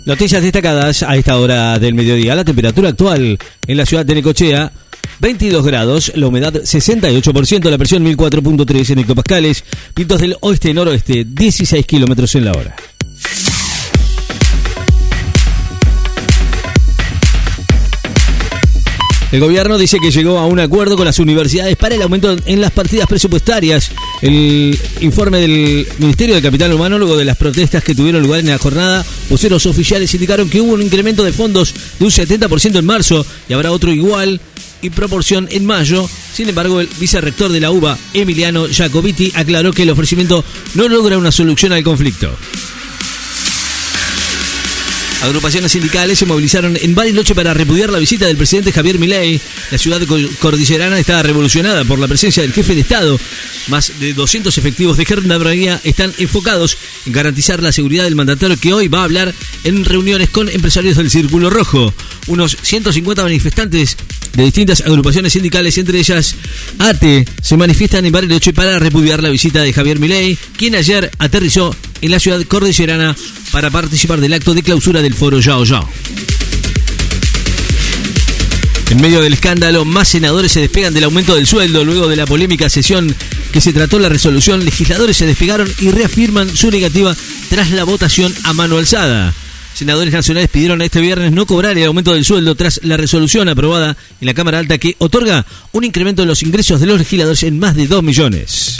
Noticias destacadas a esta hora del mediodía. La temperatura actual en la ciudad de Necochea, 22 grados, la humedad 68%, la presión 1004.3 en hectopascales, vientos del oeste-noroeste, 16 kilómetros en la hora. El gobierno dice que llegó a un acuerdo con las universidades para el aumento en las partidas presupuestarias. El informe del Ministerio del Capital Humano, luego de las protestas que tuvieron lugar en la jornada, voceros oficiales indicaron que hubo un incremento de fondos de un 70% en marzo y habrá otro igual y proporción en mayo. Sin embargo, el vicerrector de la UBA, Emiliano Jacobiti, aclaró que el ofrecimiento no logra una solución al conflicto. Agrupaciones sindicales se movilizaron en Bariloche para repudiar la visita del presidente Javier Milei. La ciudad cordillerana está revolucionada por la presencia del jefe de Estado. Más de 200 efectivos de gendarmería están enfocados en garantizar la seguridad del mandatario, que hoy va a hablar en reuniones con empresarios del Círculo Rojo. Unos 150 manifestantes de distintas agrupaciones sindicales, entre ellas ATE, se manifiestan en Bariloche para repudiar la visita de Javier Milei, quien ayer aterrizó en la ciudad cordillerana para participar del acto de clausura del foro Yao Yao. En medio del escándalo, más senadores se despegan del aumento del sueldo. Luego de la polémica sesión que se trató la resolución, legisladores se despegaron y reafirman su negativa tras la votación a mano alzada. Senadores nacionales pidieron este viernes no cobrar el aumento del sueldo tras la resolución aprobada en la Cámara Alta que otorga un incremento en los ingresos de los legisladores en más de 2 millones.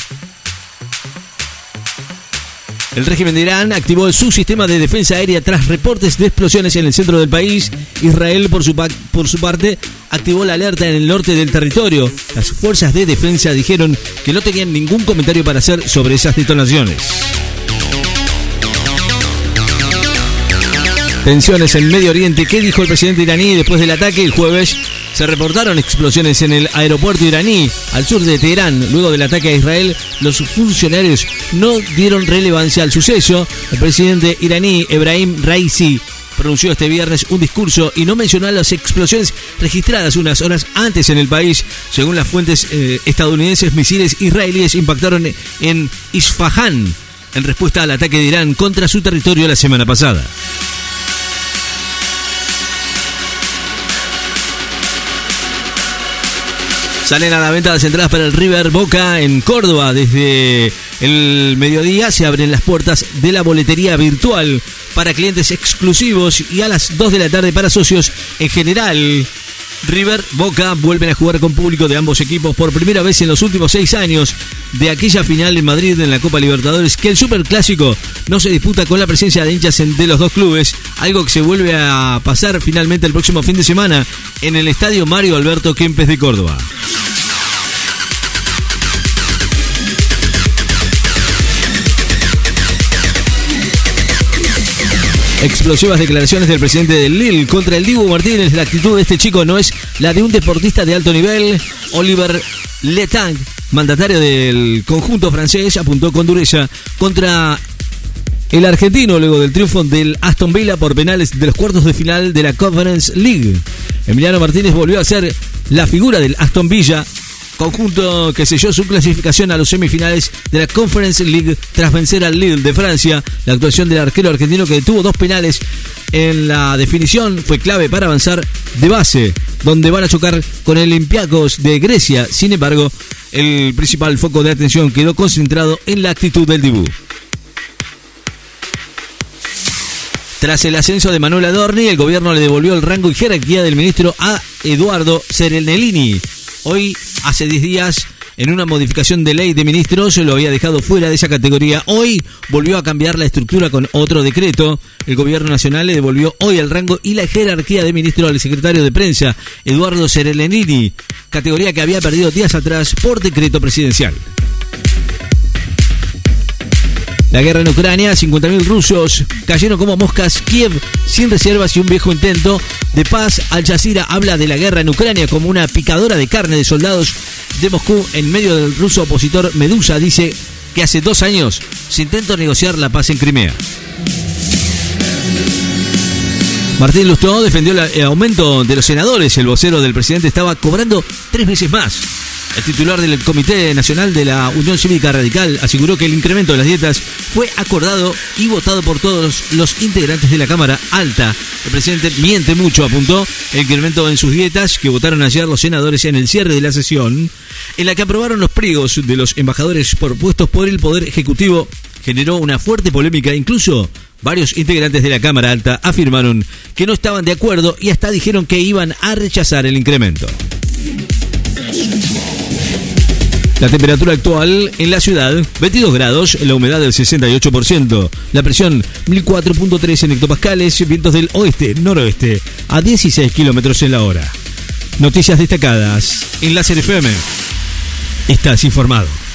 El régimen de Irán activó su sistema de defensa aérea tras reportes de explosiones en el centro del país. Israel, por su parte, activó la alerta en el norte del territorio. Las fuerzas de defensa dijeron que no tenían ningún comentario para hacer sobre esas detonaciones. Tensiones en Medio Oriente. ¿Qué dijo el presidente iraní después del ataque? El jueves se reportaron explosiones en el aeropuerto iraní al sur de Teherán. Luego del ataque a Israel, los funcionarios no dieron relevancia al suceso. El presidente iraní, Ebrahim Raisi, pronunció este viernes un discurso y no mencionó las explosiones registradas unas horas antes en el país. Según las fuentes estadounidenses, misiles israelíes impactaron en Isfahán en respuesta al ataque de Irán contra su territorio la semana pasada. Salen a la venta las entradas para el River Boca en Córdoba. Desde el mediodía se abren las puertas de la boletería virtual para clientes exclusivos y a las 2 de la tarde para socios en general. River Boca vuelven a jugar con público de ambos equipos por primera vez en los últimos 6 años de aquella final en Madrid en la Copa Libertadores, que el Superclásico no se disputa con la presencia de hinchas de los dos clubes, algo que se vuelve a pasar finalmente el próximo fin de semana en el Estadio Mario Alberto Kempes de Córdoba. Explosivas declaraciones del presidente del Lille contra el Dibu Martínez. La actitud de este chico no es la de un deportista de alto nivel. Oliver Letang, mandatario del conjunto francés, apuntó con dureza contra el argentino luego del triunfo del Aston Villa por penales de los cuartos de final de la Conference League. Emiliano Martínez volvió a ser la figura del Aston Villa, conjunto que selló su clasificación a los semifinales de la Conference League tras vencer al Lille de Francia. La actuación del arquero argentino, que detuvo 2 penales en la definición, fue clave para avanzar de base, donde van a chocar con el Olympiacos de Grecia. Sin embargo, el principal foco de atención quedó concentrado en la actitud del Dibu. Tras el ascenso de Manuel Adorni, el gobierno le devolvió el rango y jerarquía del ministro a Eduardo Serenellini. Hoy, hace 10 días, en una modificación de ley de ministros, lo había dejado fuera de esa categoría. Hoy volvió a cambiar la estructura con otro decreto. El gobierno nacional le devolvió hoy el rango y la jerarquía de ministro al secretario de prensa, Eduardo Serenellini, categoría que había perdido días atrás por decreto presidencial. La guerra en Ucrania, 50.000 rusos cayeron como moscas. Kiev sin reservas y un viejo intento de paz. Al Jazeera habla de la guerra en Ucrania como una picadora de carne de soldados de Moscú en medio del ruso opositor Medusa. Dice que hace 2 años se intentó negociar la paz en Crimea. Martín Lustó defendió el aumento de los senadores. El vocero del presidente estaba cobrando 3 veces más. El titular del Comité Nacional de la Unión Cívica Radical aseguró que el incremento de las dietas fue acordado y votado por todos los integrantes de la Cámara Alta. El presidente miente mucho, apuntó. El incremento en sus dietas que votaron ayer los senadores en el cierre de la sesión, en la que aprobaron los pliegos de los embajadores propuestos por el Poder Ejecutivo, generó una fuerte polémica. Incluso varios integrantes de la Cámara Alta afirmaron que no estaban de acuerdo y hasta dijeron que iban a rechazar el incremento. La temperatura actual en la ciudad, 22 grados, la humedad del 68%, la presión 1004.3 en hectopascales, vientos del oeste-noroeste a 16 kilómetros en la hora. Noticias destacadas en Láser FM. Estás informado.